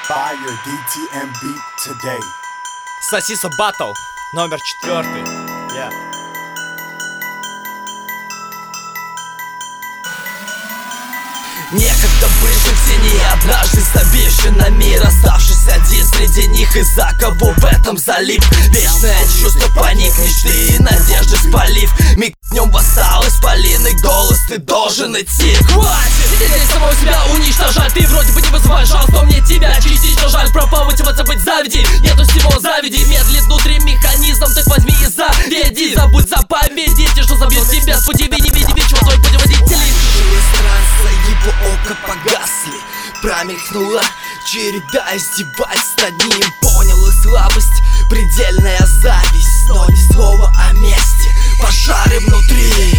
Buy your DTM beat today. Сосиса Батл, номер 4. Некогда бывший в тени, однажды с обещанными, оставшись один среди них, из-за кого в этом залип. Вечное чувство паник, мечты и надежды спалив. Миг днем восстал исполиный голос, ты должен идти. Хватит! Сидеть самого себя уничтожать, ты вроде бы не вызываешь жалость, но мне тебя частично жаль. Пропал мотивация быть завиди, нету всего завиди. Медлит внутри механизм, так возьми и заведи. Забудь запомнить, что забьет тебя с пути, не види чего твой путеводитель. Его око погасли, промелькнула череда издевательств над ним. Понял и слабость, предельная зависть, но ни слова о месте, пожары внутри.